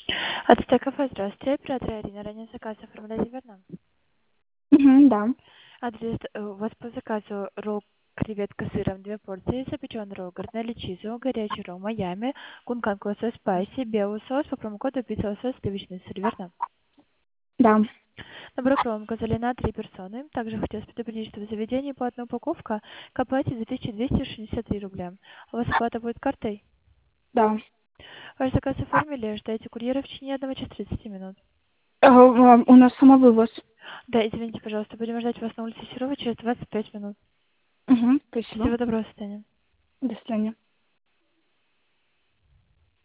От Стекова, здравствуйте. Оператор Ирина, ранее заказ оформляли верно? Да. Адрес у вас по заказу ролл креветка с сыром 2 порции, запеченный ролл, гарнели чизу, горячий ролл Майами, кункан лосось спайси, белый соус по промокоду пицца лосось сливочный сыр, верно? Да. Набор промка на 3 персоны. Также хотелось предупредить, что в заведении по одной упаковка к оплате 2263 рубля. У вас оплата будет картой? Да. Ваш заказ оформили, ждайте курьера в течение 1 часа 30 минут. У нас самовывоз. Да, извините, пожалуйста, будем ждать вас на улице Серова через 25 минут. Угу. Спасибо. Всего доброго, до свидания. До свидания.